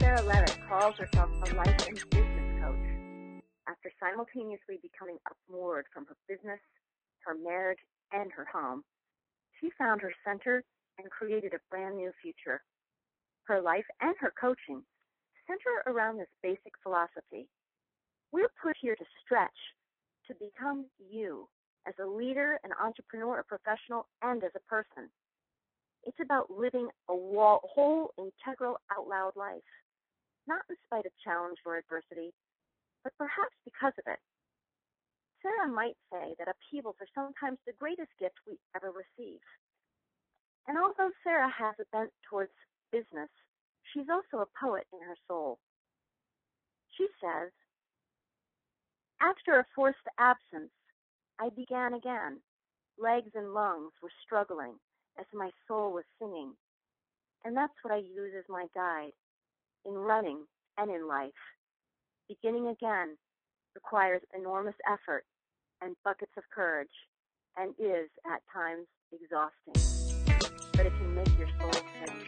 Sarah Levitt calls herself a life and business coach. After simultaneously becoming upmoored from her business, her marriage, and her home, she found her center and created a brand new future. Her life and her coaching center around this basic philosophy. We're put here to stretch, to become you as a leader, an entrepreneur, a professional, and as a person. It's about living a whole, integral, out loud life, not in spite of challenge or adversity, but perhaps because of it. Sarah might say that upheavals are sometimes the greatest gift we ever receive. And although Sarah has a bent towards business, she's also a poet in her soul. She says, after a forced absence, I began again. Legs and lungs were struggling as my soul was singing. And that's what I use as my guide in running and in life. Beginning again requires enormous effort and buckets of courage and is, at times, exhausting. But it can make your soul sing.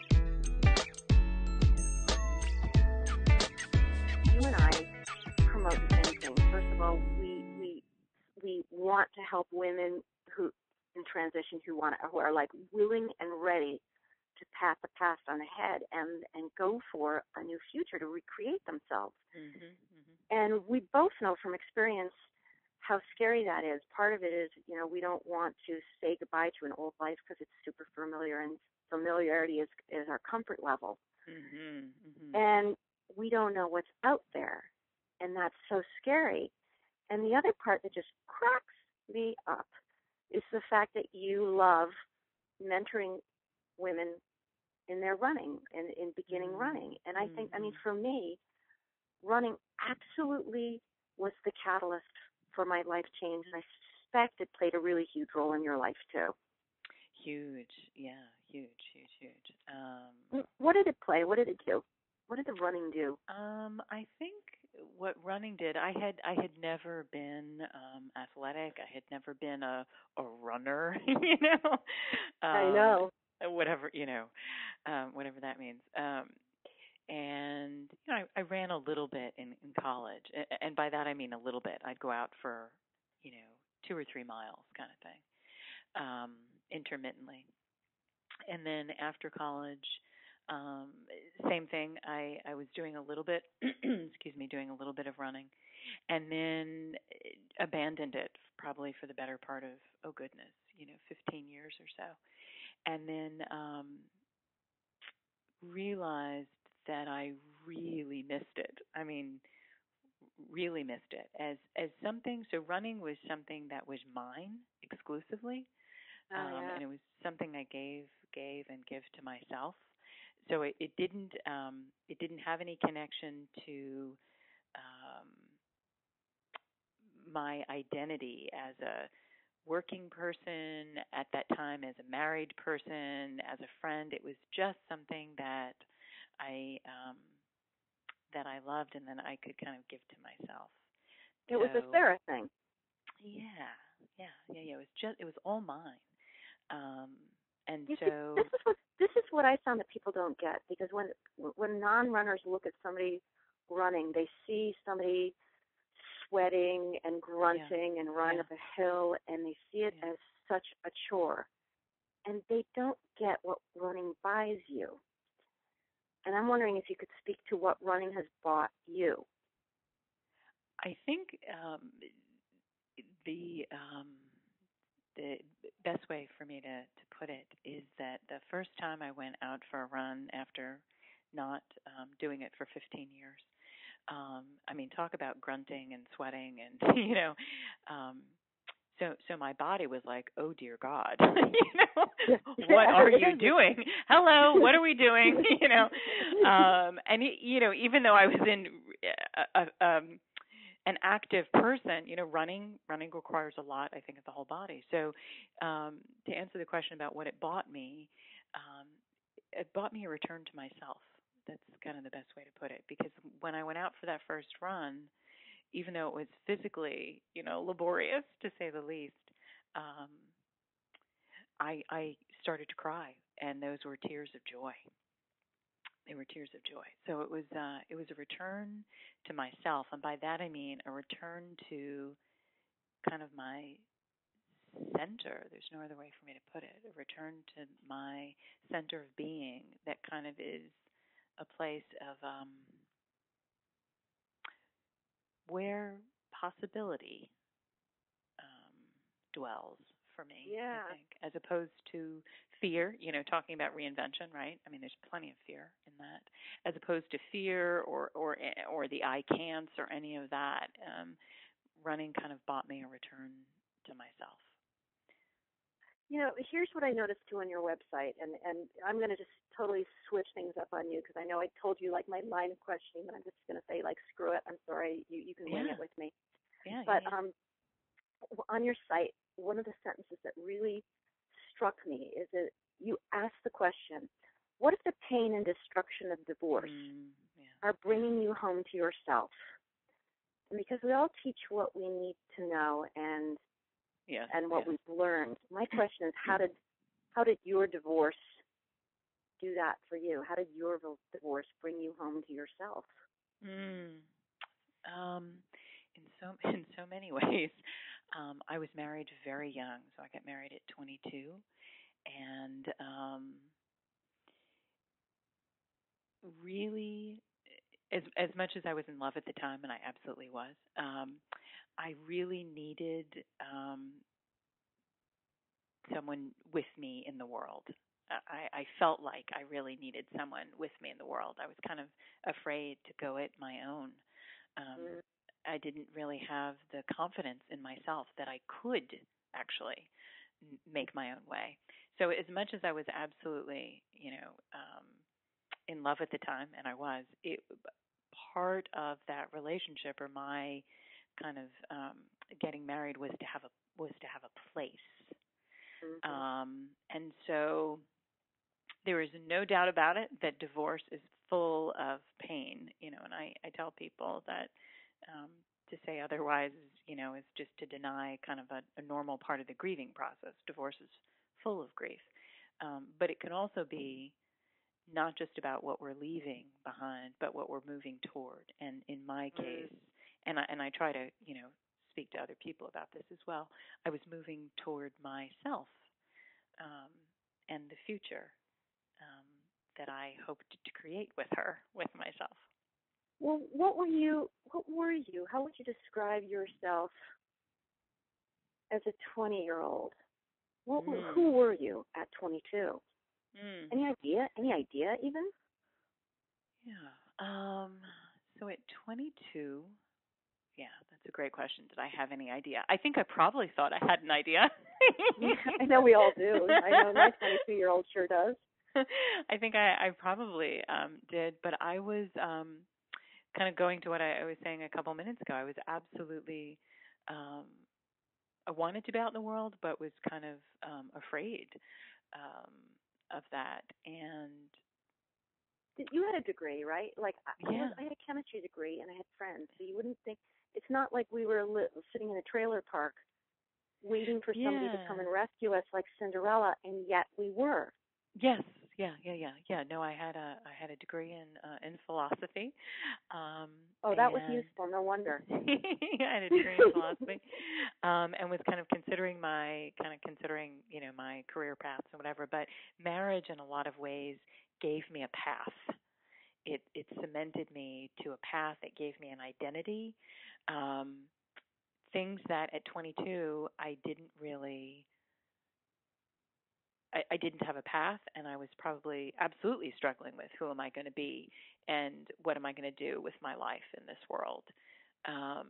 You and I promote the same thing. First of all, we want to help women who in transition who are like willing and ready to pat the past on the head and go for a new future to recreate themselves. Mm-hmm, mm-hmm. And we both know from experience how scary that is. Part of it is, we don't want to say goodbye to an old life because it's super familiar, and familiarity is our comfort level. Mm-hmm, mm-hmm. And we don't know what's out there, and that's so scary. And the other part that just cracks me up is the fact that you love mentoring women in their running and in beginning running. And I think, for me, running absolutely was the catalyst for my life change. And I suspect it played a really huge role in your life, too. Huge. Yeah, huge. What did it play? What did it do? What did the running do? I think what running did, I had never been athletic. I had never been a runner, I know. Whatever, whatever that means. And I ran a little bit in college, and by that I mean a little bit. I'd go out for 2 or 3 miles kind of thing, intermittently. And then after college, same thing. I was doing a little bit, doing a little bit of running, and then abandoned it probably for the better part of 15 years or so, and then realized that I really missed it. I mean, really missed it as something. So running was something that was mine exclusively, and it was something I gave and give to myself. So it didn't have any connection to my identity as a working person at that time, as a married person, as a friend. It was just something that I loved, and then I could kind of give to myself. It was a Sarah thing. Yeah. It was all mine. And you so see, this is what I found that people don't get, because when non-runners look at somebody running, they see somebody sweating and grunting and running up a hill, and they see it as such a chore, and they don't get what running buys you. And I'm wondering if you could speak to what running has bought you. I think the best way for me to put it is that the first time I went out for a run after not doing it for 15 years, talk about grunting and sweating and, so my body was like, oh, dear God, what are you doing? Hello, what are we doing? And, even though I was in an active person, running requires a lot, I think, of the whole body. So to answer the question about what it bought me a return to myself. That's kind of the best way to put it. Because when I went out for that first run, even though it was physically, laborious, to say the least, I started to cry, and those were tears of joy. They were tears of joy. So it was a return to myself, and by that I mean a return to kind of my center. There's no other way for me to put it. A return to my center of being that kind of is a place of where possibility um, dwells for me, I Yeah. think, as opposed to fear, talking about reinvention, right? I mean, there's plenty of fear in that, as opposed to fear or the I can'ts or any of that. Running kind of bought me a return to myself. Here's what I noticed too on your website, and I'm going to just totally switch things up on you because I know I told you like my line of questioning, but I'm just going to say like screw it. I'm sorry, you can wing Yeah. it with me. Yeah, But yeah, on your site, one of the sentences that really struck me is that you ask the question, what if the pain and destruction of divorce yeah, are bringing you home to yourself? And because we all teach what we need to know and yes, what yes. we've learned, my question is, how did your divorce do that for you? How did your divorce bring you home to yourself? Mm. Um, in so many ways. I was married very young, so I got married at 22, and really, as much as I was in love at the time, and I absolutely was, I really needed someone with me in the world. I felt like I really needed someone with me in the world. I was kind of afraid to go it my own. Um, Mm. I didn't really have the confidence in myself that I could actually make my own way. So as much as I was absolutely, in love at the time, and I was, part of that relationship or my kind of getting married was to have a place. Mm-hmm. And so there is no doubt about it that divorce is full of pain, and I tell people that um, to say otherwise, is just to deny kind of a normal part of the grieving process. Divorce is full of grief. But it can also be not just about what we're leaving behind, but what we're moving toward. And in my case, and I try to, speak to other people about this as well, I was moving toward myself um, and the future um, that I hoped to create with her, with myself. Well, what were you? How would you describe yourself as a 20-year-old? Mm. Who were you at 22? Mm. Any idea? Any idea even? Yeah. So at 22, yeah, that's a great question. Did I have any idea? I think I probably thought I had an idea. Yeah, I know we all do. I know my 22-year-old sure does. I think I probably did, but I was kind of going to what I was saying a couple minutes ago. I was absolutely um, I wanted to be out in the world, but was kind of afraid um, of that. And You had a degree, right? Like yeah, I had a chemistry degree, and I had friends. So you wouldn't think it's not like we were sitting in a trailer park waiting for somebody to yeah. come and rescue us like Cinderella, and yet we were. Yes, yeah. No, I had a degree in philosophy, um, Oh, that was and useful. No wonder. I had a degree in philosophy, and was considering my career paths and whatever. But marriage, in a lot of ways, gave me a path. It cemented me to a path. It gave me an identity. Um, Things that at 22 I didn't really I didn't have a path, and I was probably absolutely struggling with who am I going to be and what am I going to do with my life in this world. Um,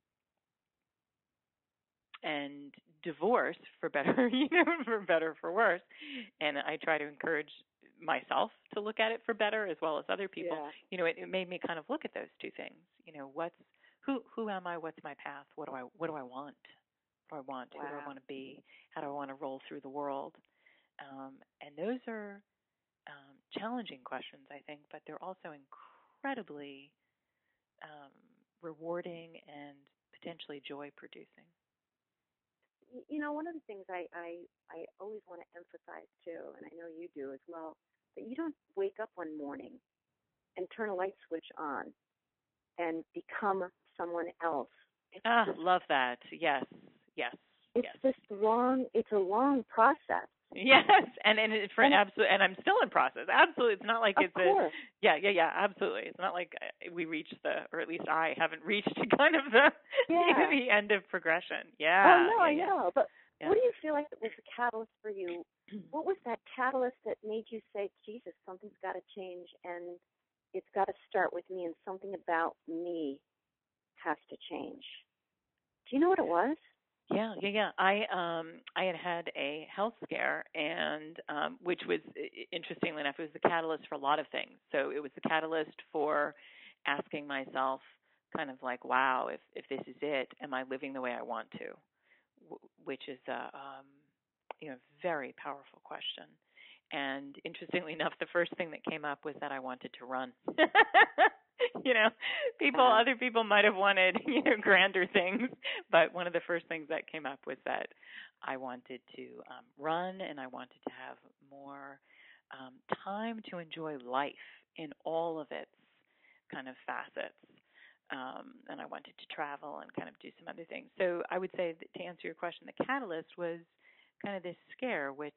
and divorce, for better, for better or for worse, and I try to encourage myself to look at it for better as well as other people. Yeah. It made me kind of look at those two things. What's who am I? What's my path? What do I want? What do I want? Who do I Wow. want to be? How do I want to roll through the world? And those are challenging questions, I think, but they're also incredibly um, rewarding and potentially joy producing. One of the things I always want to emphasize too, and I know you do as well, that you don't wake up one morning and turn a light switch on and become someone else. Love that. Yes, yes, it's yes. just long. It's a long process. Yes, and absolutely, and I'm still in process. Absolutely, it's not like Of it's course. absolutely. It's not like we reached or at least I haven't reached kind of the the end of progression. Yeah. Oh no, I know. But what do you feel like was the catalyst for you? What was that catalyst that made you say, Jesus, something's got to change, and it's got to start with me, and something about me has to change? Do you know what it was? Yeah. I had a health scare, and which was interestingly enough, it was the catalyst for a lot of things. So it was the catalyst for asking myself, kind of like, wow, if this is it, am I living the way I want to? Which is a very powerful question. And interestingly enough, the first thing that came up was that I wanted to run. Other people might have wanted, grander things, but one of the first things that came up was that I wanted to run, and I wanted to have more time to enjoy life in all of its kind of facets. And I wanted to travel and kind of do some other things. So I would say that to answer your question, the catalyst was kind of this scare, which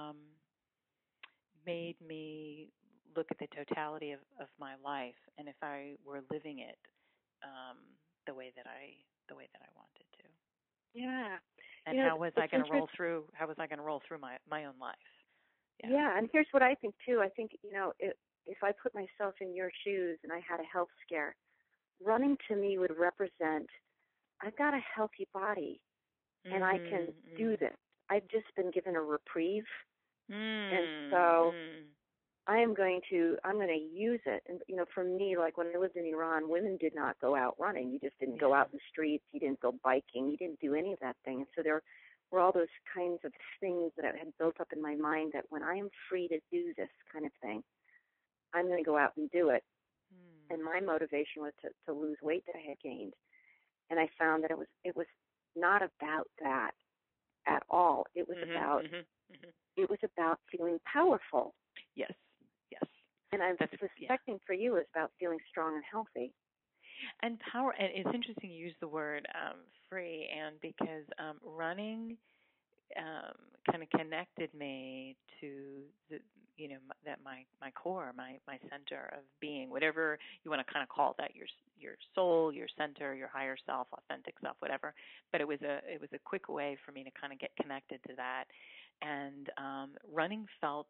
made me look at the totality of my life, and if I were living it the way that I wanted to. Yeah. And how was I going to roll through my own life? Yeah, and here's what I think too. I think, if I put myself in your shoes and I had a health scare, running to me would represent, I've got a healthy body and I can do this. I've just been given a reprieve. And so I'm going to use it. And, for me, like when I lived in Iran, women did not go out running. You just didn't go out in the streets. You didn't go biking. You didn't do any of that thing. And so there were all those kinds of things that I had built up in my mind that when I am free to do this kind of thing, I'm going to go out and do it. And my motivation was to lose weight that I had gained. And I found that it was not about that at all. It was about it was about feeling powerful. Yes. And I'm suspecting for you it's about feeling strong and healthy. And power. And it's interesting you use the word free, and because running kind of connected me to the that my core, my center of being, whatever you want to kind of call that, your soul, your center, your higher self, authentic self, whatever. But it was a quick way for me to kind of get connected to that, and running felt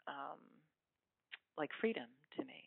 like freedom to me.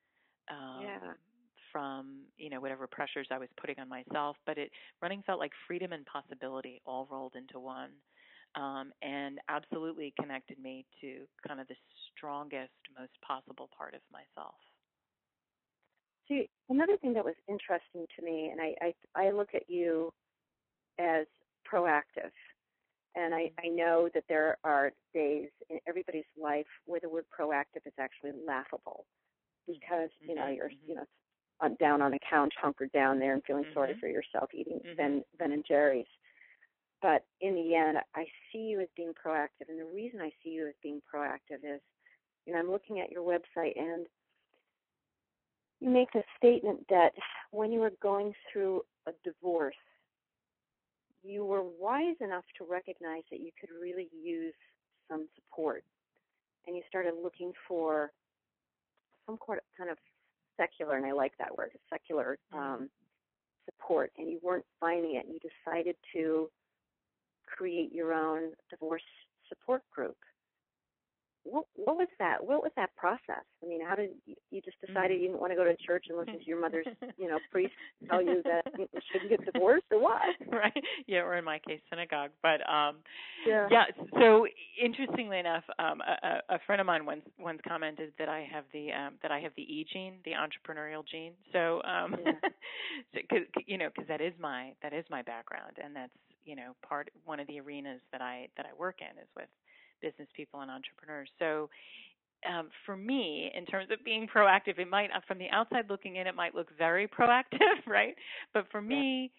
From whatever pressures I was putting on myself, but running felt like freedom and possibility all rolled into one. And absolutely connected me to kind of the strongest, most possible part of myself. See, another thing that was interesting to me, and I look at you as proactive, and I know that there are days in everybody's life where the word proactive is actually laughable, because you're down on the couch, hunkered down there, and feeling sorry for yourself, eating Ben and Jerry's. But in the end, I see you as being proactive. And the reason I see you as being proactive is, I'm looking at your website, and you make a statement that when you were going through a divorce, you were wise enough to recognize that you could really use some support. And you started looking for some kind of secular, and I like that word, secular support, and you weren't finding it. You decided to create your own divorce support group. What was that? What was that process? I mean, how did you just decided you didn't want to go to church and listen to your mother's, priest tell you that you shouldn't get divorced, or what? Right. Yeah, or in my case, synagogue. But so interestingly enough, a friend of mine once commented that I have the E gene, the entrepreneurial gene. So, because that is my background, and that's one of the arenas that I work in is with business people and entrepreneurs. So for me, in terms of being proactive, it might, from the outside looking in, it might look very proactive, right? But for me,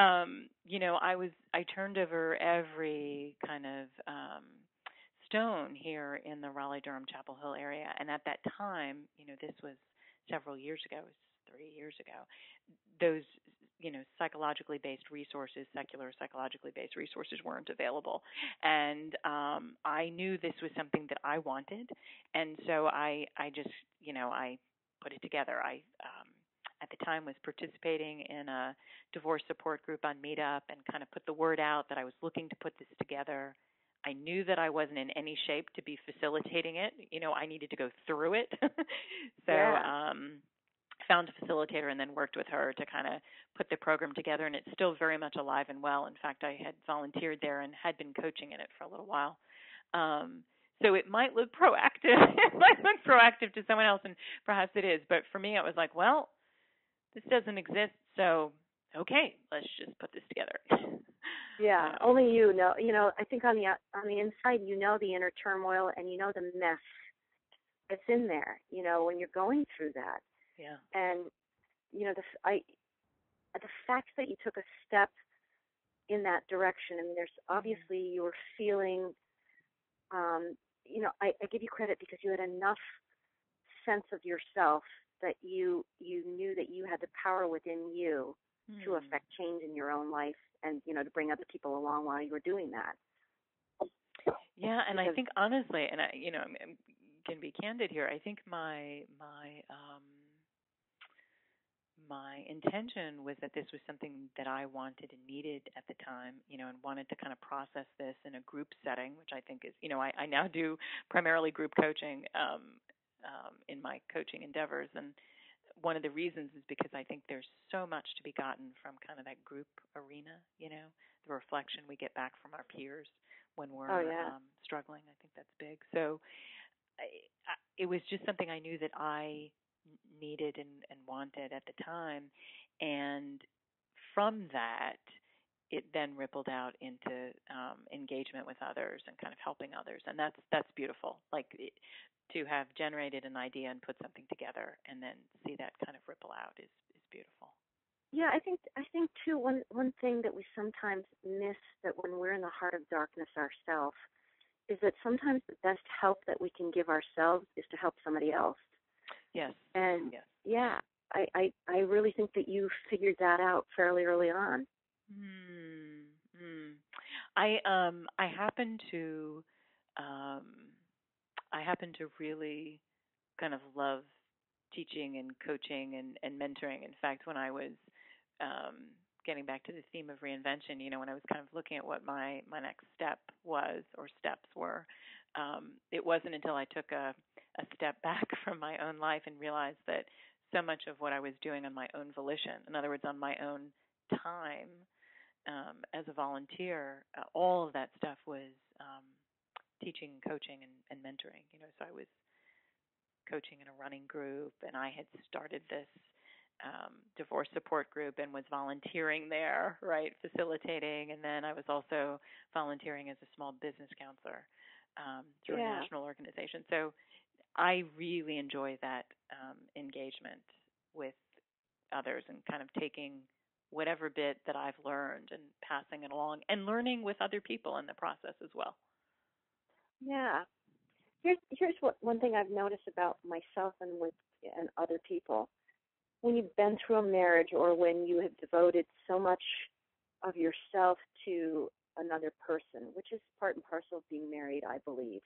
I turned over every kind of stone here in the Raleigh-Durham Chapel Hill area. And at that time, this was several years ago, it was 3 years ago, those psychologically based resources, secular psychologically based resources weren't available, and I knew this was something that I wanted, and so I just I put it together. I at the time was participating in a divorce support group on Meetup and kind of put the word out that I was looking to put this together. I knew that I wasn't in any shape to be facilitating it. I needed to go through it. So found a facilitator and then worked with her to kind of put the program together, and it's still very much alive and well. In fact, I had volunteered there and had been coaching in it for a little while. So it might look proactive. It might look proactive to someone else, and perhaps it is. But for me, it was like, well, this doesn't exist, so okay, let's just put this together. Yeah, only you know. I think on the inside, the inner turmoil and the mess that's in there. When you're going through that. Yeah. And the fact that you took a step in that direction. I mean, there's obviously you were feeling. I give you credit because you had enough sense of yourself that you knew that you had the power within you to affect change in your own life and, to bring other people along while you were doing that. Yeah, and I think honestly, and I can be candid here, I think my intention was that this was something that I wanted and needed at the time, and wanted to kind of process this in a group setting, which I think is, I now do primarily group coaching in my coaching endeavors. And one of the reasons is because I think there's so much to be gotten from kind of that group arena, the reflection we get back from our peers when we're struggling. I think that's big. So it was just something I knew that I needed and wanted at the time, and from that it then rippled out into engagement with others and kind of helping others, and that's beautiful. To have generated an idea and put something together and then see that kind of ripple out is beautiful. Yeah, I think too, one thing that we sometimes miss, that when we're in the heart of darkness ourselves, is that sometimes the best help that we can give ourselves is to help somebody else. Yes. And yes. Yeah, I really think that you figured that out fairly early on. I happen to really kind of love teaching and coaching and mentoring. In fact, when I was getting back to the theme of reinvention, when I was kind of looking at what my next step was or steps were, it wasn't until I took a step back from my own life and realized that so much of what I was doing on my own volition, in other words, on my own time as a volunteer, all of that stuff was teaching, coaching, and mentoring. So I was coaching in a running group, and I had started this divorce support group and was volunteering there, right, facilitating, and then I was also volunteering as a small business counselor through a national organization. So I really enjoy that engagement with others and kind of taking whatever bit that I've learned and passing it along and learning with other people in the process as well. Yeah. Here's one thing I've noticed about myself and other people. When you've been through a marriage, or when you have devoted so much of yourself to another person, which is part and parcel of being married, I believe.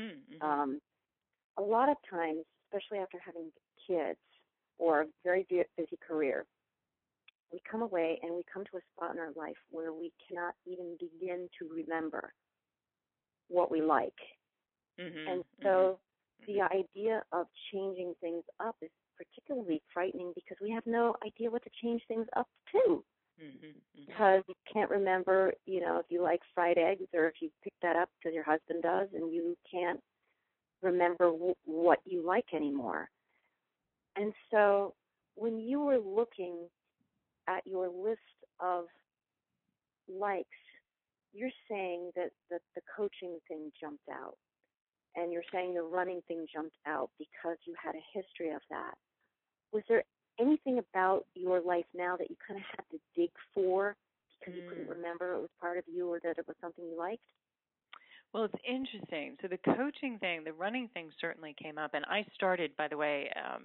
A lot of times, especially after having kids or a very busy career, we come away and we come to a spot in our life where we cannot even begin to remember what we like. And so the idea of changing things up is particularly frightening, because we have no idea what to change things up to. Because you can't remember, if you like fried eggs, or if you pick that up because your husband does, and you can't remember what you like anymore. And so when you were looking at your list of likes, you're saying that the coaching thing jumped out, and you're saying the running thing jumped out because you had a history of that. Was there anything about your life now that you kind of had to dig for because you couldn't remember it was part of you, or that it was something you liked? Well, it's interesting. So the coaching thing, the running thing certainly came up. And I started, by the way,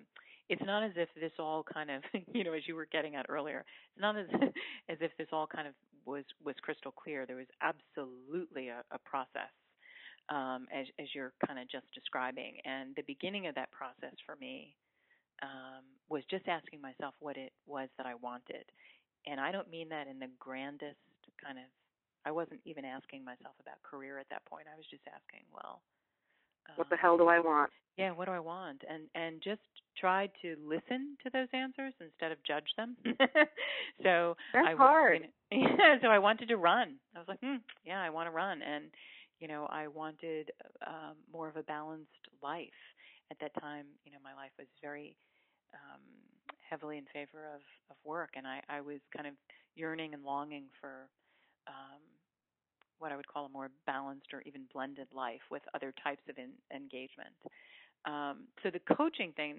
it's not as if this all kind of, as you were getting at earlier, it's not as as if this all kind of was crystal clear. There was absolutely a process, as you're kind of just describing. And the beginning of that process for me was just asking myself what it was that I wanted. And I don't mean that in the grandest kind of, I wasn't even asking myself about career at that point. I was just asking, well, what the hell do I want? Yeah, what do I want? And just tried to listen to those answers instead of judge them. So that's hard. So I wanted to run. I was like, yeah, I want to run, and I wanted more of a balanced life. At that time, my life was very heavily in favor of work, and I was kind of yearning and longing for what I would call a more balanced or even blended life with other types of engagement. So the coaching thing,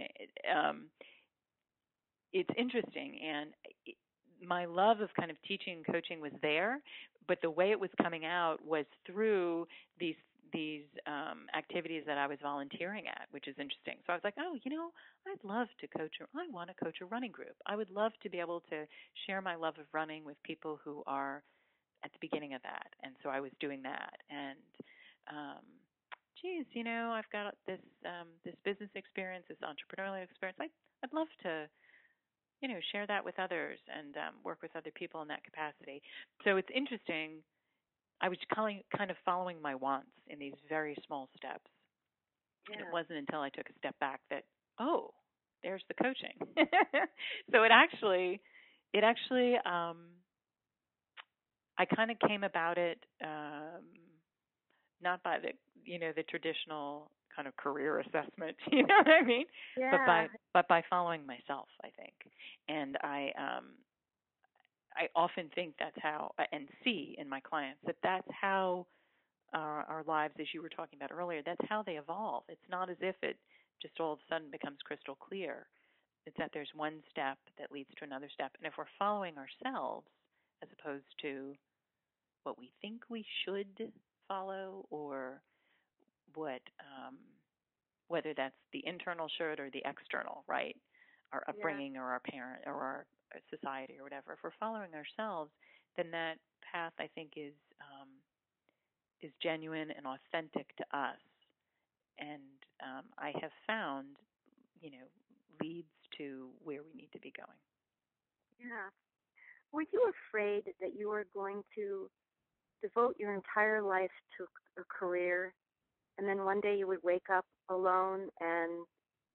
it's interesting, and my love of kind of teaching and coaching was there, but the way it was coming out was through these activities that I was volunteering at, which is interesting. So I was like, oh, I'd love to coach, or I want to coach a running group. I would love to be able to share my love of running with people who are at the beginning of that. And so I was doing that. And I've got this business experience, this entrepreneurial experience. I'd love to, share that with others and work with other people in that capacity. So it's interesting. I was kind of following my wants in these very small steps. Yeah. And it wasn't until I took a step back that, oh, there's the coaching. So it actually I kind of came about it not by the traditional kind of career assessment, you know what I mean? Yeah. But by following myself, I think. And I often think that's how, and see in my clients that that's how our lives, as you were talking about earlier, that's how they evolve. It's not as if it just all of a sudden becomes crystal clear. It's that there's one step that leads to another step. And if we're following ourselves as opposed to what we think we should follow, or what whether that's the internal should or the external, right? Our upbringing, or our parent, or our society, or whatever. If we're following ourselves, then that path, I think, is genuine and authentic to us. And I have found, leads to where we need to be going. Yeah. Were you afraid that you were going to devote your entire life to a career, and then one day you would wake up alone and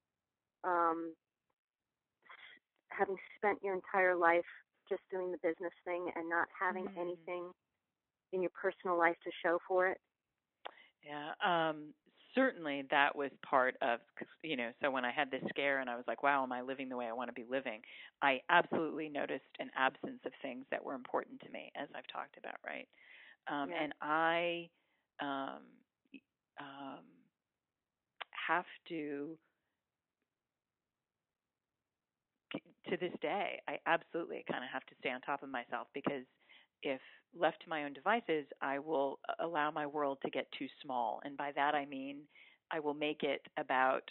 having spent your entire life just doing the business thing and not having anything in your personal life to show for it? Yeah, certainly that was part of, so when I had this scare and I was like, wow, am I living the way I want to be living? I absolutely noticed an absence of things that were important to me, as I've talked about, right? And I have to this day, I absolutely kind of have to stay on top of myself, because if left to my own devices, I will allow my world to get too small. And by that I mean I will make it about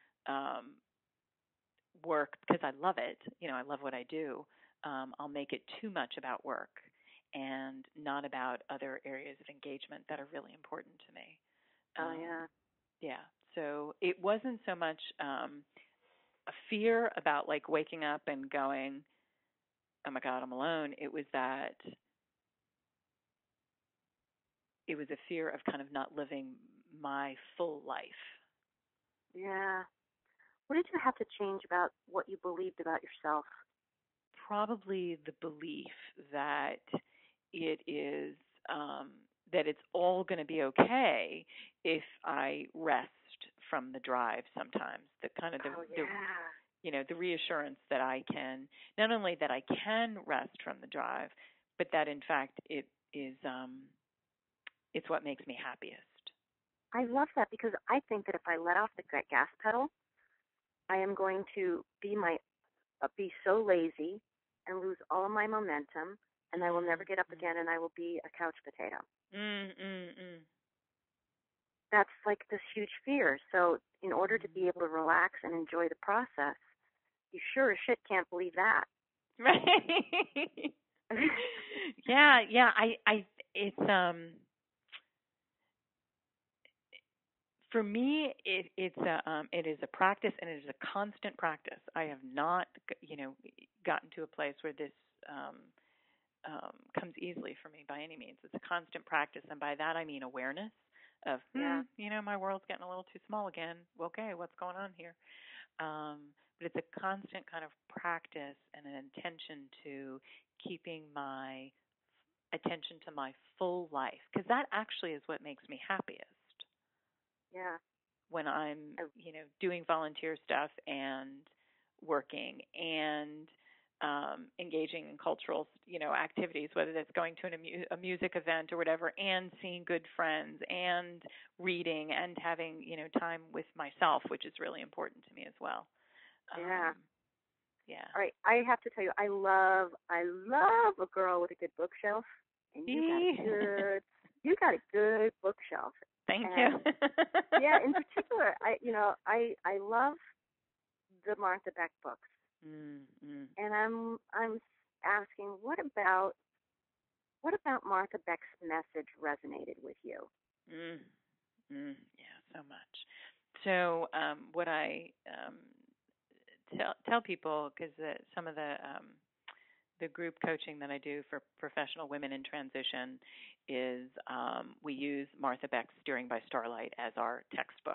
work, because I love it. I love what I do. I'll make it too much about work and not about other areas of engagement that are really important to me. Yeah. So it wasn't so much a fear about like waking up and going, oh my God, I'm alone. It was a fear of kind of not living my full life. Yeah. What did you have to change about what you believed about yourself? Probably the belief that it is that it's all going to be okay if I rest from the drive sometimes. The kind of the reassurance that I can, not only that I can rest from the drive, but that in fact it is it's what makes me happiest. I love that, because I think that if I let off the gas pedal, I am going to be so lazy and lose all of my momentum, and I will never get up again, and I will be a couch potato. That's like this huge fear. So in order to be able to relax and enjoy the process, you sure as shit can't believe that. Right. Yeah. It's for me, it is a practice, and it is a constant practice. I have not, gotten to a place where this comes easily for me by any means. It's a constant practice, and by that I mean awareness of, my world's getting a little too small again. Okay, what's going on here? But it's a constant kind of practice and an intention to keeping my attention to my full life, because that actually is what makes me happiest. Yeah. When I'm, doing volunteer stuff and working and engaging in cultural, activities, whether that's going to a music event or whatever, and seeing good friends and reading and having, time with myself, which is really important to me as well. Yeah. Yeah. All right. I have to tell you, I love a girl with a good bookshelf, and you got a good bookshelf. Thank you. Yeah, in particular, I love the Martha Beck books. Mm-hmm. And I'm asking, what about Martha Beck's message resonated with you? Yeah, so much. So what I tell people, because some of the group coaching that I do for professional women in transition is we use Martha Beck's Steering by Starlight as our textbook.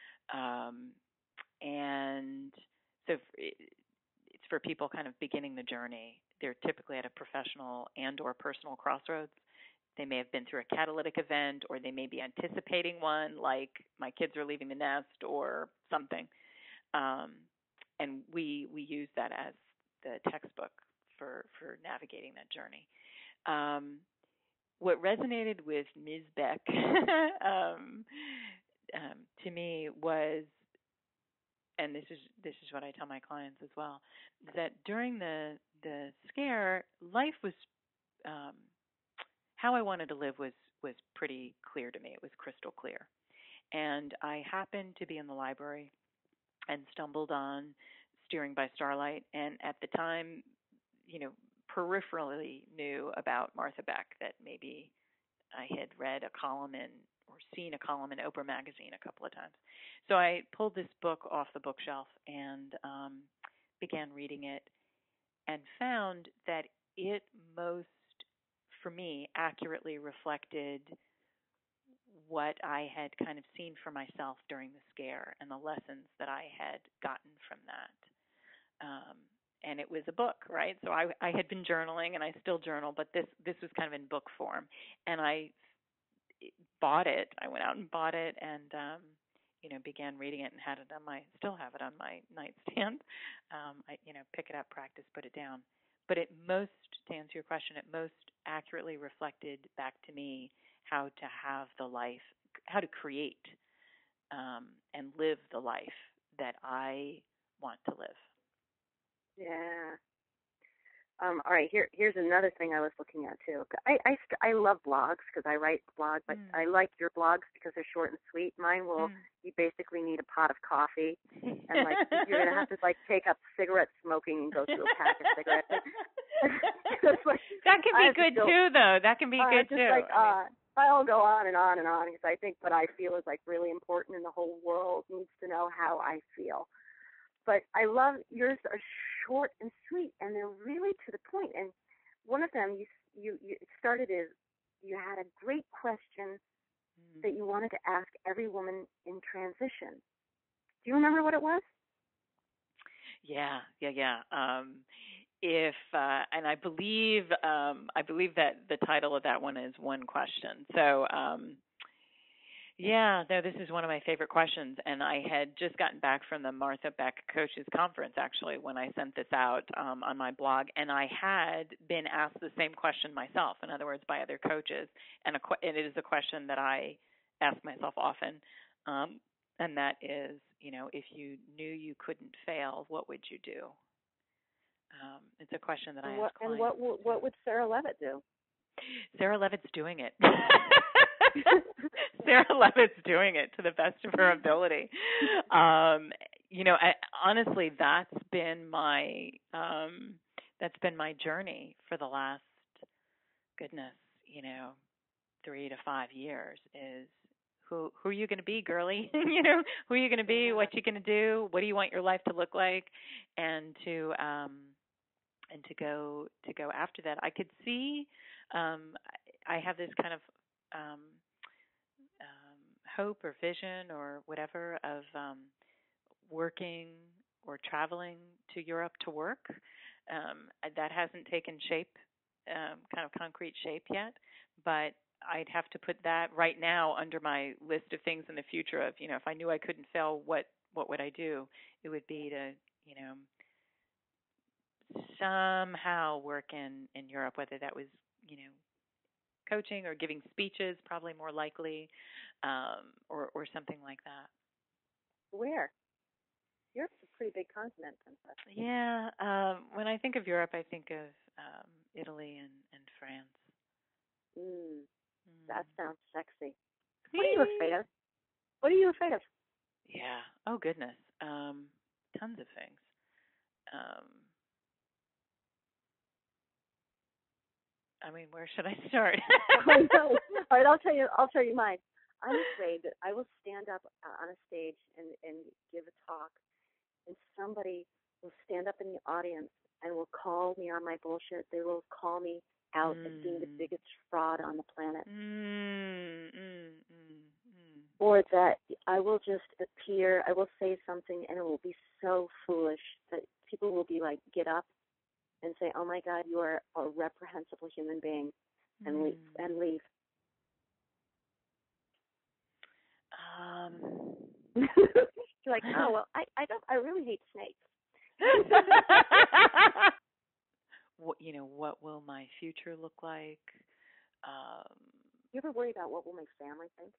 And so it's for people kind of beginning the journey. They're typically at a professional and or personal crossroads. They may have been through a catalytic event, or they may be anticipating one, like my kids are leaving the nest or something. And we use that as the textbook for navigating that journey. What resonated with Ms. Beck to me was, and this is what I tell my clients as well, that during the scare, life was how I wanted to live was pretty clear to me. It was crystal clear. And I happened to be in the library and stumbled on Steering by Starlight, and at the time, peripherally knew about Martha Beck, that maybe I had read a column in or seen a column in Oprah magazine a couple of times. So I pulled this book off the bookshelf and began reading it, and found that it most, for me, accurately reflected what I had kind of seen for myself during the scare and the lessons that I had gotten from that. And it was a book, right? So I had been journaling, and I still journal, but this was kind of in book form. And I bought it. I went out and bought it, and began reading it, and still have it on my nightstand. I pick it up, practice, put it down. But it most, to answer your question, it most accurately reflected back to me how to have the life, how to create and live the life that I want to live. Yeah. All right. Here's another thing I was looking at too. I love blogs because I write blogs, but I like your blogs because they're short and sweet. Mine will you basically need a pot of coffee, and like you're gonna have to like take up cigarette smoking and go through a pack of cigarettes. That can be good too, though. That can be good too. I'll go on and on and on because I think what I feel is like really important, and the whole world needs to know how I feel. But I love yours are short and sweet, and they're really to the point. And one of them, you started is you had a great question that you wanted to ask every woman in transition. Do you remember what it was? Yeah. And I believe that the title of that one is One Question. So. This is one of my favorite questions, and I had just gotten back from the Martha Beck Coaches Conference, actually, when I sent this out on my blog, and I had been asked the same question myself, in other words, by other coaches, and it is a question that I ask myself often, and that is, if you knew you couldn't fail, what would you do? It's a question that I ask clients. And what would Sarah Levitt do? Sarah Levitt's doing it. Sarah Levitt's doing it to the best of her ability. honestly, that's been my journey for the last, goodness, 3 to 5 years is who are you going to be, girly? Who are you going to be? What you going to do? What do you want your life to look like? And to go after that. I could see. I have this kind of um, hope or vision or whatever of working or traveling to Europe to work. That hasn't taken shape, kind of concrete shape yet, but I'd have to put that right now under my list of things in the future of, if I knew I couldn't fail, what would I do? It would be to, somehow work in Europe, whether that was, coaching or giving speeches, probably more likely, or something like that. Where? Europe's a pretty big continent, Princess. Yeah. When I think of Europe, I think of Italy and France. That sounds sexy. What are you afraid of? What are you afraid of? Yeah. Oh, goodness. Tons of things. Where should I start? I know. All right, I'll tell you mine. I'm afraid that I will stand up on a stage and give a talk, and somebody will stand up in the audience and will call me on my bullshit. They will call me out as being the biggest fraud on the planet. Or that I will just appear, I will say something, and it will be so foolish that people will be like, get up and say, oh my God, you are a reprehensible human being, and leave. You're like, oh, well, I really hate snakes. What will my future look like? You ever worry about what will my family think?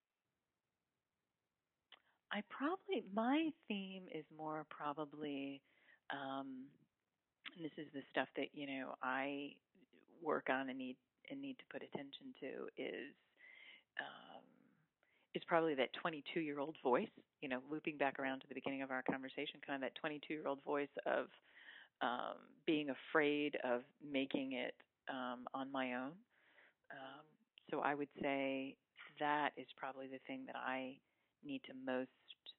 My theme is more probably, and this is the stuff that, I work on and need to put attention to is probably that 22-year-old voice, looping back around to the beginning of our conversation, kind of that 22-year-old voice of being afraid of making it on my own. So I would say that is probably the thing that I need to most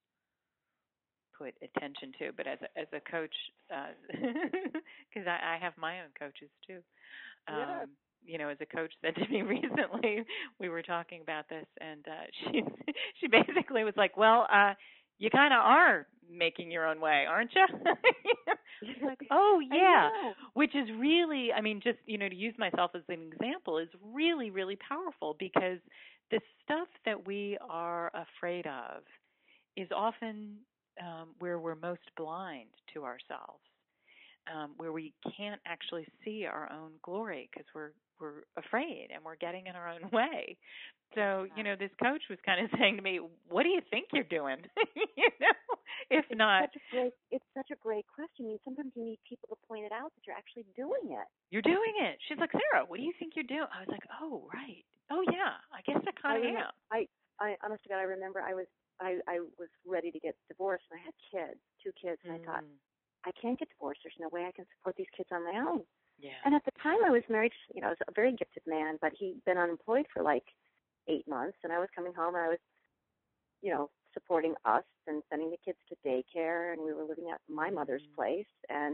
put attention to. But as a coach, because I have my own coaches too. Yeah. As a coach said to me recently, we were talking about this, and she basically was like, "Well, you kind of are making your own way, aren't you?" Like, oh yeah, which is really, just to use myself as an example is really, really powerful, because the stuff that we are afraid of is often where we're most blind to ourselves, where we can't actually see our own glory because we're afraid and we're getting in our own way. So, this coach was kind of saying to me, what do you think you're doing? If it's not. It's such a great question. Sometimes you need people to point it out that you're actually doing it. You're doing it. She's like, Sarah, what do you think you're doing? I was like, oh, right. Oh, yeah. I guess I kind of am. I honest to God, I remember I was ready to get divorced, and I had kids, 2 kids, and I thought, I can't get divorced. There's no way I can support these kids on my own. Yeah. And at the time I was married, I was a very gifted man, but he'd been unemployed for like 8 months, and I was coming home, and I was, supporting us and sending the kids to daycare, and we were living at my mother's place, and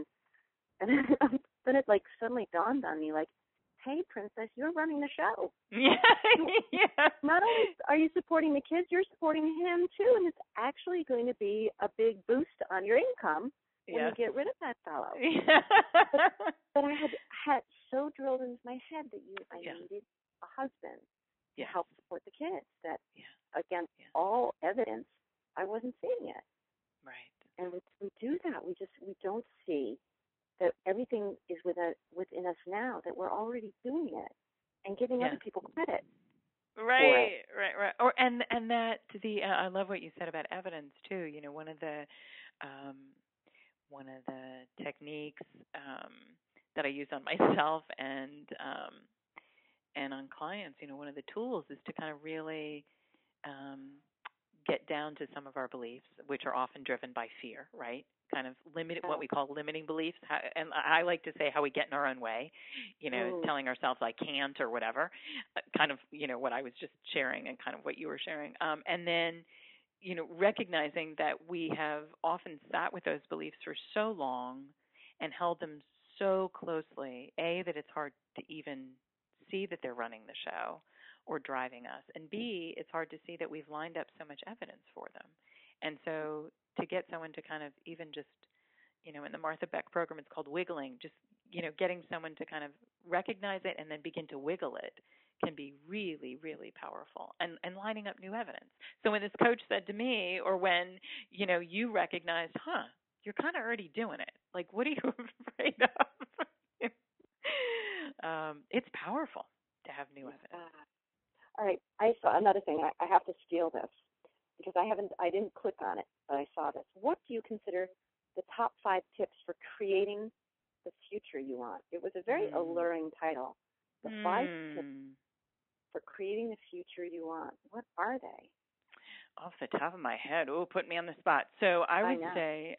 then it like suddenly dawned on me, like, hey, Princess, you're running the show. Yeah. Yeah. Not only are you supporting the kids, you're supporting him too, and it's actually going to be a big boost on your income when you get rid of that fellow. Yeah. But I had so drilled into my head that I needed a husband to help support the kids, that against all evidence, I wasn't seeing it. Right. And we do that. We don't see that everything is within us now, that we're already doing it and giving other people credit. Right. Or and that I love what you said about evidence too. One of the techniques that I use on myself and on clients, one of the tools is to kind of really get down to some of our beliefs, which are often driven by fear, right? Kind of what we call limiting beliefs. And I like to say how we get in our own way, telling ourselves I can't or whatever, kind of, what I was just sharing and kind of what you were sharing. And then, recognizing that we have often sat with those beliefs for so long and held them so closely, that it's hard to even see that they're running the show or driving us, and B, it's hard to see that we've lined up so much evidence for them. And so to get someone to kind of even just, in the Martha Beck program, it's called wiggling, just, getting someone to kind of recognize it and then begin to wiggle it can be really, really powerful, and lining up new evidence. So when this coach said to me, or when, you recognized, you're kind of already doing it. Like, what are you afraid of? It's powerful to have new evidence. All right. I saw another thing. I have to steal this because I didn't click on it, but I saw this. What do you consider the top 5 tips for creating the future you want? It was a very alluring title. The 5 tips for creating the future you want. What are they? Off the top of my head, put me on the spot. So I would say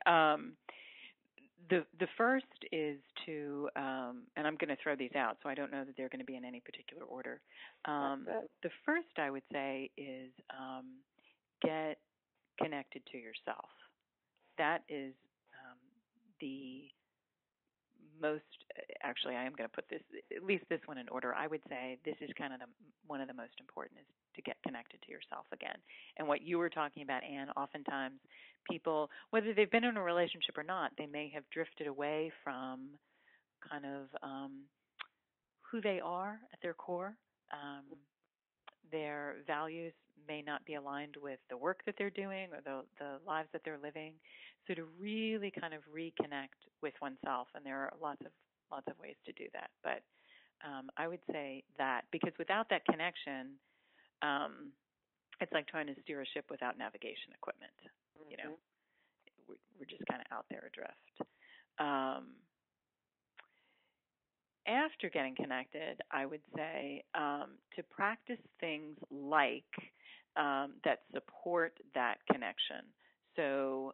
the first is to, and I'm going to throw these out, so I don't know that they're going to be in any particular order. The first I would say is get connected to yourself. That is the most, actually, I am going to put this, at least this one in order. I would say this is kind of one of the most important, is to get connected to yourself again. And what you were talking about, Anne, oftentimes people, whether they've been in a relationship or not, they may have drifted away from kind of who they are at their core. Their values may not be aligned with the work that they're doing or the lives that they're living. So to really kind of reconnect with oneself, and there are lots of ways to do that. But I would say that, because without that connection, it's like trying to steer a ship without navigation equipment. We're just kind of out there adrift. After getting connected, I would say to practice things like that support that connection. So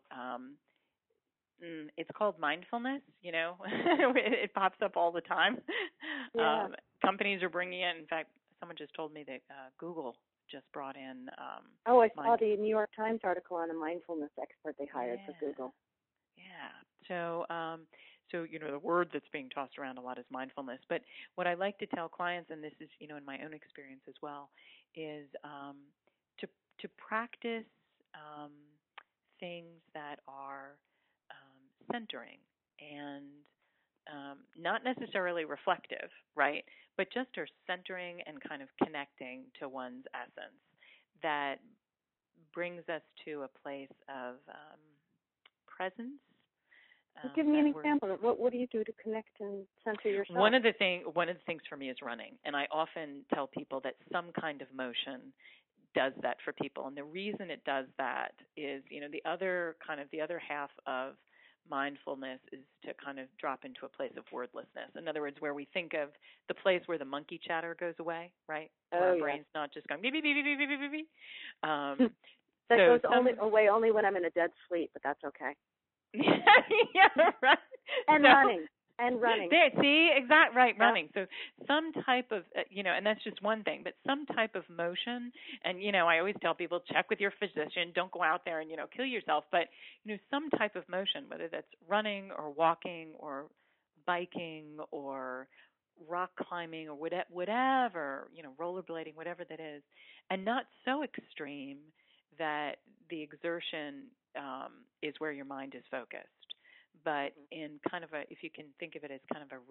it's called mindfulness, it pops up all the time. Yeah. Companies are bringing it. In fact, someone just told me that Google just brought in. I saw the New York Times article on a mindfulness expert they hired for Google. Yeah. So, the word that's being tossed around a lot is mindfulness. But what I like to tell clients, and this is, in my own experience as well, is to practice things that are centering and not necessarily reflective, right? But just are centering and kind of connecting to one's essence that brings us to a place of presence. Give me an example. What do you do to connect and center yourself? One of the things for me is running, and I often tell people that some kind of motion does that for people. And the reason it does that is, the other half of mindfulness is to kind of drop into a place of wordlessness. In other words, where we think of the place where the monkey chatter goes away, right? Where our brain's not just going beep, beep, beep, beep, beep, beep, beep. That goes away only when I'm in a dead sleep, but that's okay. Yeah, right. And running. There, see, exactly right, yeah. Running. So some type of, and that's just one thing, but some type of motion. And, I always tell people, check with your physician. Don't go out there and, kill yourself. But, some type of motion, whether that's running or walking or biking or rock climbing or whatever, rollerblading, whatever that is, and not so extreme that the exertion is where your mind is focused, but in kind of if you can think of it as kind of a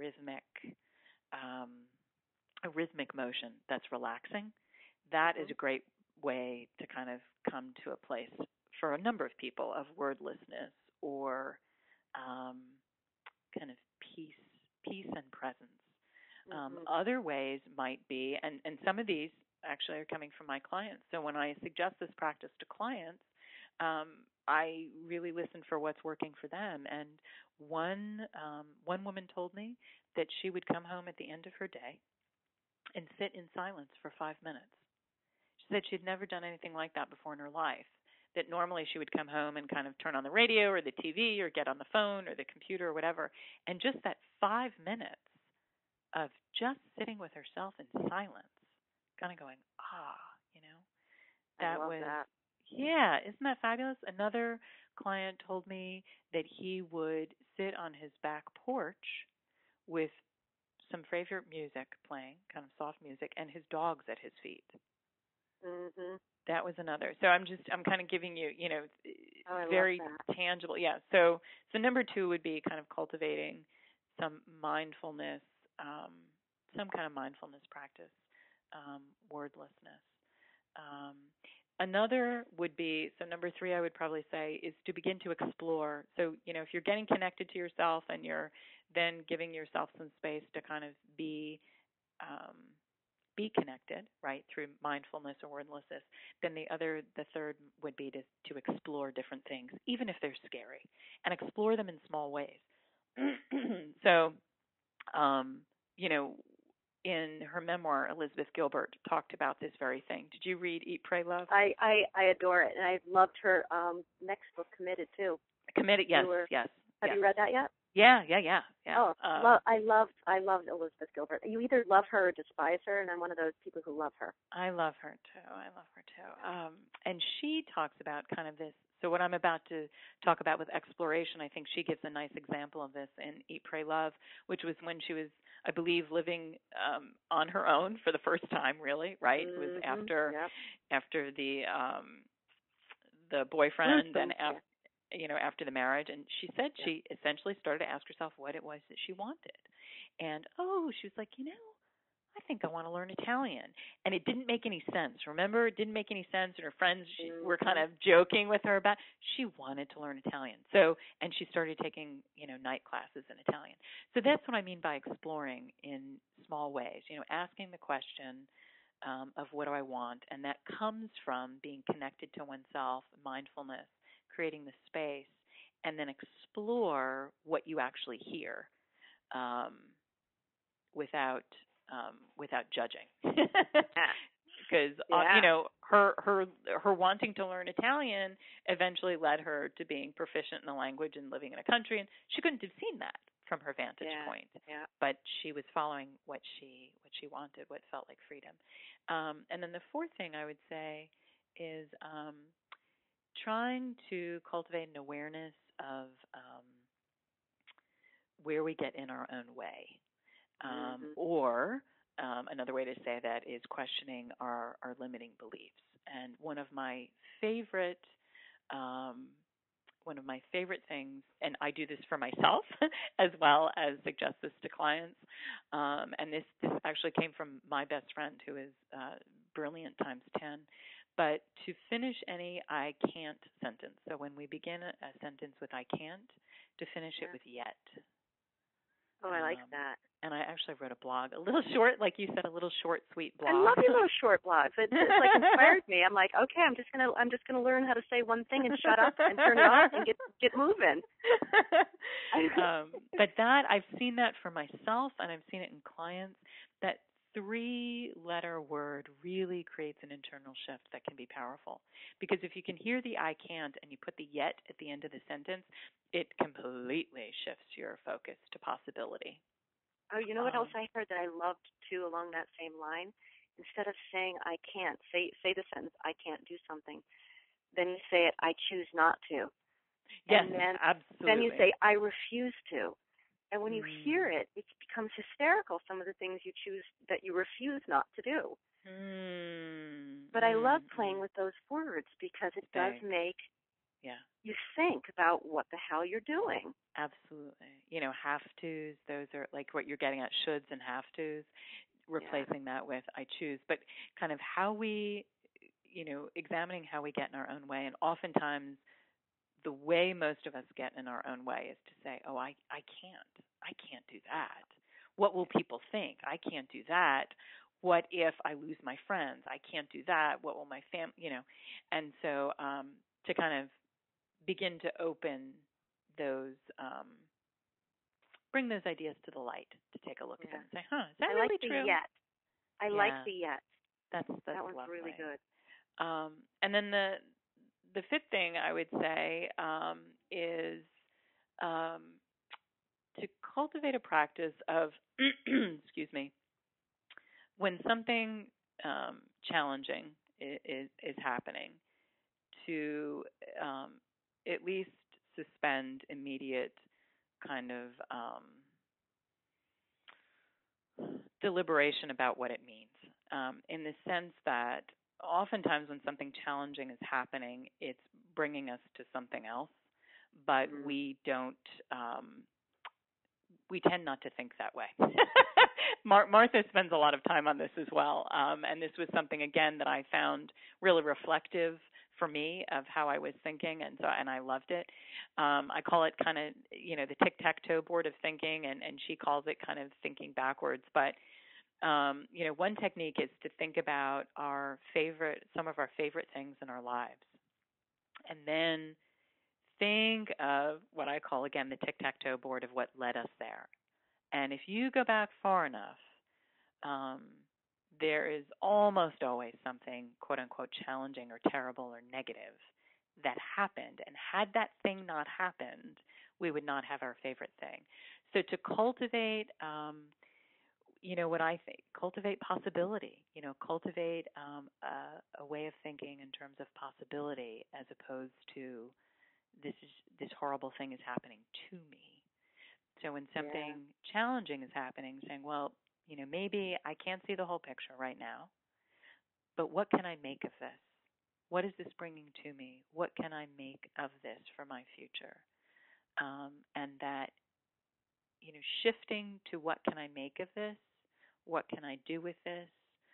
rhythmic motion that's relaxing, that is a great way to kind of come to a place for a number of people of wordlessness or kind of peace and presence. Other ways might be, and some of these actually are coming from my clients. So when I suggest this practice to clients, I really listen for what's working for them. And one woman told me that she would come home at the end of her day and sit in silence for 5 minutes. She said she'd never done anything like that before in her life. that normally she would come home and kind of turn on the radio or the TV or get on the phone or the computer or whatever. And just that 5 minutes of just sitting with herself in silence, kind of going, I love that. Yeah, isn't that fabulous? Another client told me that he would sit on his back porch with some favorite music playing, kind of soft music, and his dogs at his feet. Mhm. That was another. So I'm kind of giving you, very love tangible. Yeah. So number 2 would be kind of cultivating some mindfulness, some kind of mindfulness practice, wordlessness. Um, Another would be, so number 3 I would probably say is to begin to explore. So, if you're getting connected to yourself and you're then giving yourself some space to kind of be connected, right, through mindfulness or wordlessness, then the third would be to explore different things, even if they're scary, and explore them in small ways. So, you know, in her memoir, Elizabeth Gilbert talked about this very thing. Did you read Eat, Pray, Love? I adore it, and I loved her next book, Committed, too. Committed, yes, yes. Have you read that yet? Yeah. Oh, I loved Elizabeth Gilbert. You either love her or despise her, and I'm one of those people who love her. I love her too. And she talks about kind of this. So what I'm about to talk about with exploration, I think she gives a nice example of this in Eat, Pray, Love, which was when she was, I believe, living on her own for the first time. Really, right? It was after the boyfriend and after the marriage, and she said she essentially started to ask herself what it was that she wanted. And she was like, I think I want to learn Italian. And it didn't make any sense. Remember, it didn't make any sense, and her friends were kind of joking with her about she wanted to learn Italian. So, and she started taking, night classes in Italian. So that's what I mean by exploring in small ways, asking the question of what do I want, and that comes from being connected to oneself, mindfulness, creating the space, and then explore what you actually hear without judging. Because her wanting to learn Italian eventually led her to being proficient in the language and living in a country, and she couldn't have seen that from her vantage point. Yeah. But she was following what she wanted, what felt like freedom. And then the fourth thing I would say is trying to cultivate an awareness of where we get in our own way. Or another way to say that is questioning our limiting beliefs. And one of my favorite things, and I do this for myself as well as suggest this to clients, and this actually came from my best friend who is brilliant times 10, but to finish any I can't sentence. So when we begin a sentence with I can't, to finish it with yet. Oh, I like that. And I actually wrote a blog, a little short, like you said, a little short, sweet blog. I love your little short blogs. It like inspired me. I'm like, okay, I'm just gonna learn how to say one thing and shut up and turn it off and get moving. But that I've seen that for myself, and I've seen it in clients. That 3-letter word really creates an internal shift that can be powerful. Because if you can hear the I can't and you put the yet at the end of the sentence, it completely shifts your focus to possibility. Oh, you know what else I heard that I loved too along that same line? Instead of saying I can't, say the sentence I can't do something. Then you say it I choose not to. Yes, and then, absolutely. Then you say I refuse to. And when you hear it, it becomes hysterical, some of the things you choose that you refuse not to do. But I love playing with those words because it does make you think about what the hell you're doing. Absolutely. Have tos, those are like what you're getting at, shoulds and have tos, replacing that with I choose. But kind of how we, examining how we get in our own way. And oftentimes the way most of us get in our own way is to say, oh, I can't do that. What will people think? I can't do that. What if I lose my friends? I can't do that. What will my family, And so to kind of begin to open those, bring those ideas to the light, to take a look at them and say, is that really true? I like the yet. That one's lovely. really good. And then the fifth thing I would say is um, to cultivate a practice of, excuse me, when something challenging is happening, to at least suspend immediate kind of deliberation about what it means, in the sense that oftentimes when something challenging is happening, it's bringing us to something else, but we don't. We tend not to think that way. Martha spends a lot of time on this as well, and this was something again that I found really reflective for me of how I was thinking, and I loved it. I call it kind of the tic-tac-toe board of thinking, and she calls it kind of thinking backwards. But one technique is to think about some of our favorite things in our lives, and then think of what I call, again, the tic-tac-toe board of what led us there. And if you go back far enough, there is almost always something, quote-unquote, challenging or terrible or negative that happened. And had that thing not happened, we would not have our favorite thing. So to cultivate, what I think, cultivate possibility, cultivate a way of thinking in terms of possibility as opposed to this horrible thing is happening to me. So when something challenging is happening, saying, well, maybe I can't see the whole picture right now, but what can I make of this? What is this bringing to me? What can I make of this for my future? And that, shifting to what can I make of this? What can I do with this?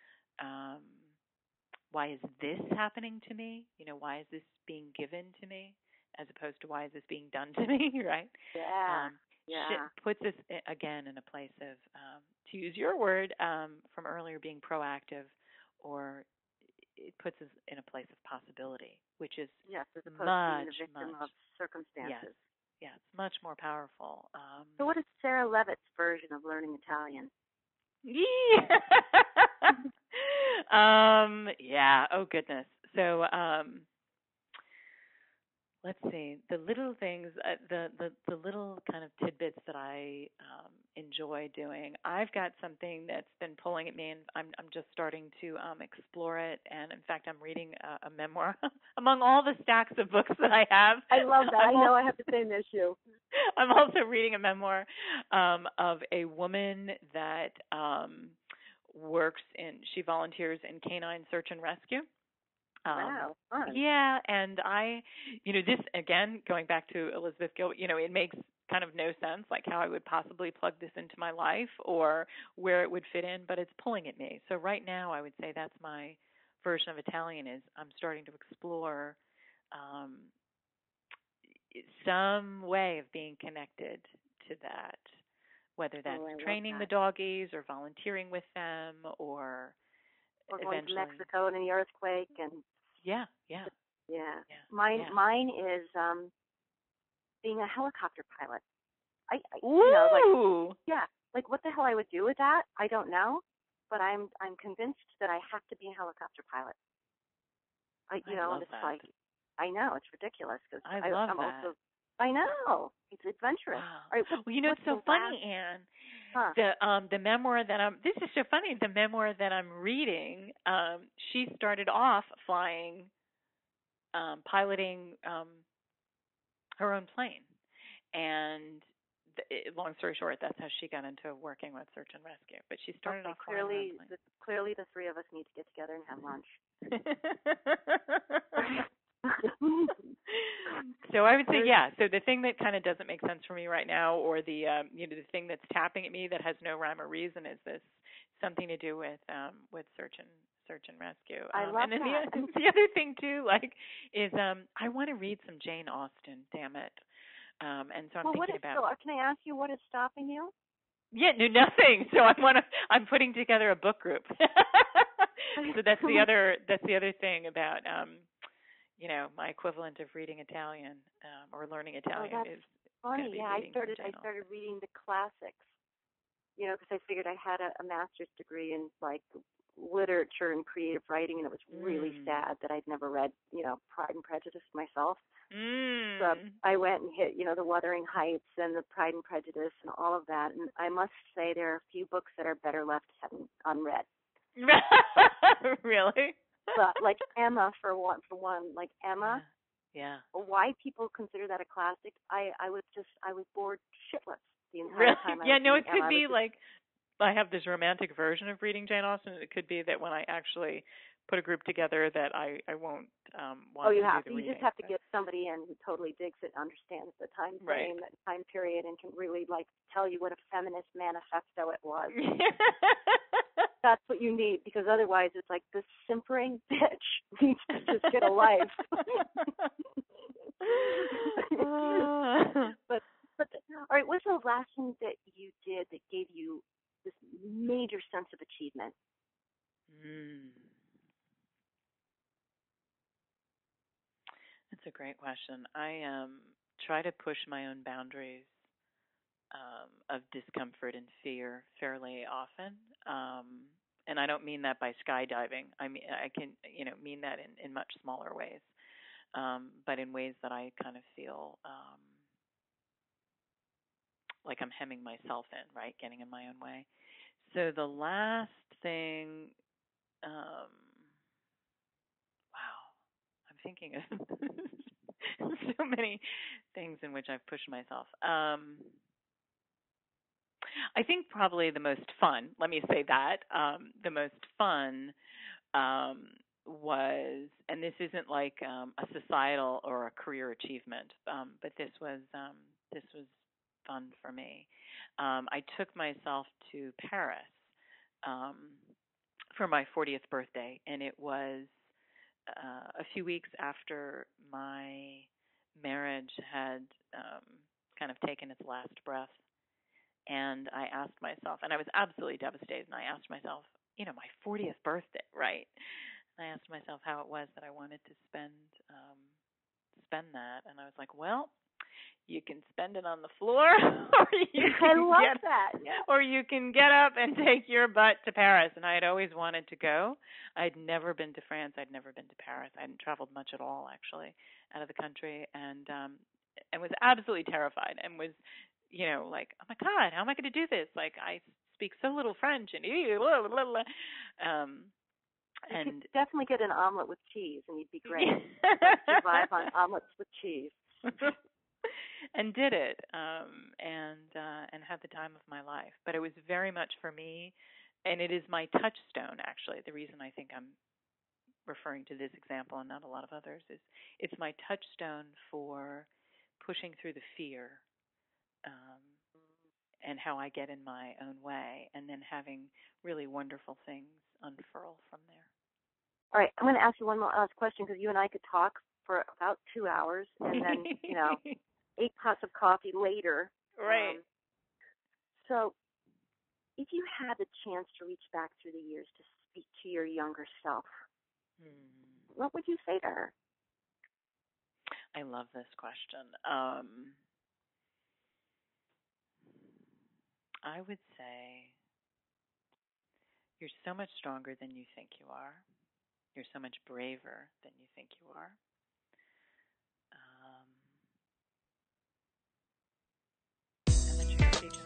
Why is this happening to me? Why is this being given to me? As opposed to why is this being done to me, right? Puts us, again, in a place of, to use your word from earlier, being proactive, or it puts us in a place of possibility, which is as opposed to being the victim of circumstances. Yes, much more powerful. So what is Sarah Levitt's version of learning Italian? Oh, goodness. So, let's see, the little things, the little kind of tidbits that I enjoy doing. I've got something that's been pulling at me, and I'm just starting to explore it. And in fact, I'm reading a memoir among all the stacks of books that I have. I love that. I know I have the same issue. I'm also reading a memoir of a woman that she volunteers in canine search and rescue. Wow, fun. Yeah, and this, again, going back to Elizabeth Gilbert, it makes kind of no sense, like how I would possibly plug this into my life or where it would fit in, but it's pulling at me. So right now, I would say that's my version of Italian, is I'm starting to explore some way of being connected to that, whether that's training the doggies or volunteering with them or going to Mexico in the earthquake and Mine is being a helicopter pilot. Like what the hell I would do with that, I don't know, but I'm convinced that I have to be a helicopter pilot. Like I know it's ridiculous because I love that. Also, I know it's adventurous. Wow. Right, well, it's so funny, Anne. The memoir that this is so funny. The memoir that I'm reading, she started off flying, piloting her own plane, and long story short, that's how she got into working with search and rescue. But she started off flying her own plane. Clearly, the three of us need to get together and have lunch. So I would say, so the thing that kind of doesn't make sense for me right now, or the the thing that's tapping at me that has no rhyme or reason, is this something to do with search and rescue. I love and then that. The other thing too, is I want to read some Jane Austen. Damn it! And so I'm thinking about. Can I ask you what is stopping you? Yeah, nothing. So I'm putting together a book group. So that's the other thing about my equivalent of reading Italian or learning Italian is funny. Yeah, I started reading the classics. Because I figured I had a master's degree in literature and creative writing, and it was really sad that I'd never read, Pride and Prejudice myself. So I went and hit, the Wuthering Heights and the Pride and Prejudice and all of that. And I must say there are a few books that are better left unread. Really? But like Emma, for one, like Emma. Yeah. Why people consider that a classic? I was bored shitless the entire time. Yeah, no, it could be like I have this romantic version of reading Jane Austen. It could be that when I actually put a group together that I won't want to do the reading. You just have to get somebody in who totally digs it, understands the time frame, that time period, and can really like tell you what a feminist manifesto it was. That's what you need, because otherwise it's like this simpering bitch needs to just get a life. But all right, what's the last thing that you did that gave you this major sense of achievement? That's a great question. I try to push my own boundaries of discomfort and fear fairly often. And I don't mean that by skydiving. I mean, I can, mean that in much smaller ways, but in ways that I kind of feel like I'm hemming myself in, right? Getting in my own way. So the last thing, wow, I'm thinking of so many things in which I've pushed myself. I think probably the most fun, let me say that, the most fun was, and this isn't like a societal or a career achievement, but this was fun for me. I took myself to Paris for my 40th birthday, and it was a few weeks after my marriage had kind of taken its last breath. And I asked myself, and I was absolutely devastated, and I asked myself, my 40th birthday, right? And I asked myself how it was that I wanted to spend that, and I was like, well, you can spend it on the floor, or or you can get up and take your butt to Paris. And I had always wanted to go. I'd never been to France. I'd never been to Paris. I hadn't traveled much at all, actually, out of the country, and was absolutely terrified, and was, like, oh my God, how am I going to do this? Like, I speak so little French, and blah, blah, blah. You could definitely get an omelet with cheese, and you'd be great. Survive on omelets with cheese. And did it, and had the time of my life. But it was very much for me, and it is my touchstone, actually. The reason I think I'm referring to this example and not a lot of others is it's my touchstone for pushing through the fear and how I get in my own way, and then having really wonderful things unfurl from there. All right, I'm going to ask you one more last question, because you and I could talk for about 2 hours, and then, 8 pots of coffee later. Right. So if you had the chance to reach back through the years to speak to your younger self, what would you say to her? I love this question. I would say you're so much stronger than you think you are. You're so much braver than you think you are. And that you're speaking.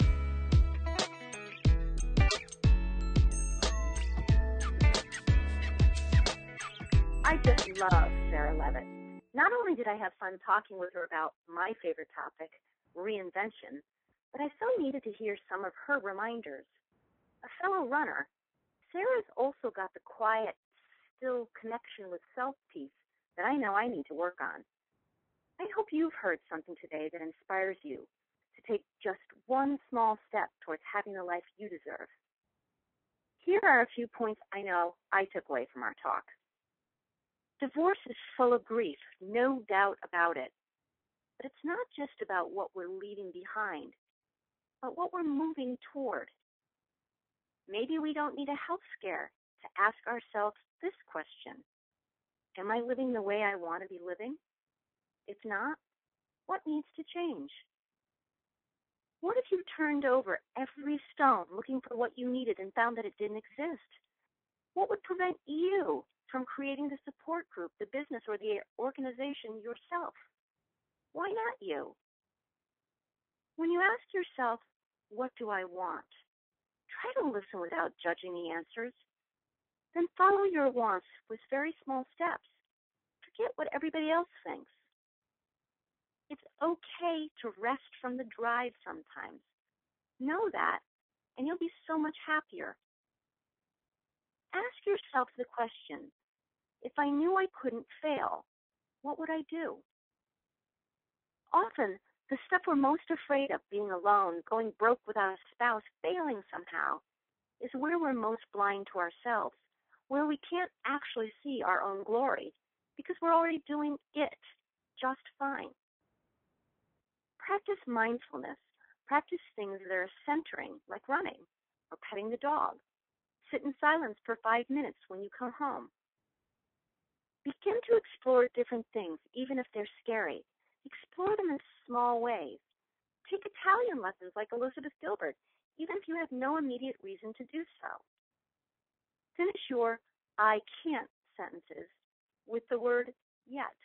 I just love Sarah Levitt. Not only did I have fun talking with her about my favorite topic, reinvention, but I so needed to hear some of her reminders. A fellow runner, Sarah's also got the quiet, still connection with self piece that I know I need to work on. I hope you've heard something today that inspires you to take just one small step towards having the life you deserve. Here are a few points I know I took away from our talk. Divorce is full of grief, no doubt about it. But it's not just about what we're leaving behind, but what we're moving toward. Maybe we don't need a health scare to ask ourselves this question. Am I living the way I want to be living? If not, what needs to change? What if you turned over every stone looking for what you needed and found that it didn't exist? What would prevent you from creating the support group, the business, or the organization yourself? Why not you? When you ask yourself, what do I want? Try to listen without judging the answers. Then follow your wants with very small steps. Forget what everybody else thinks. It's okay to rest from the drive sometimes. Know that, and you'll be so much happier. Ask yourself the question, if I knew I couldn't fail, what would I do? Often, the stuff we're most afraid of, being alone, going broke without a spouse, failing somehow, is where we're most blind to ourselves, where we can't actually see our own glory because we're already doing it just fine. Practice mindfulness. Practice things that are centering, like running or petting the dog. Sit in silence for 5 minutes when you come home. Begin to explore different things, even if they're scary. Explore them in small ways. Take Italian lessons like Elizabeth Gilbert, even if you have no immediate reason to do so. Finish your I can't sentences with the word yet.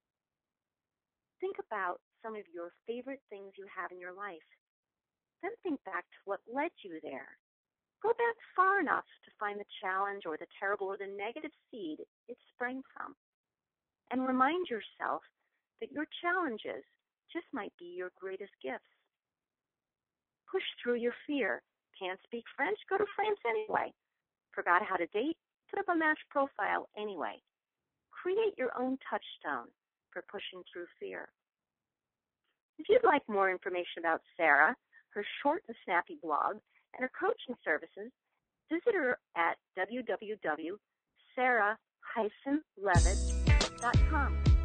Think about some of your favorite things you have in your life. Then think back to what led you there. Go back far enough to find the challenge or the terrible or the negative seed it sprang from. And remind yourself that your challenges just might be your greatest gifts. Push through your fear. Can't speak French? Go to France anyway. Forgot how to date? Put up a Match profile anyway. Create your own touchstone for pushing through fear. If you'd like more information about Sarah, her short and snappy blog, and her coaching services, visit her at www.sarah-levitt.com.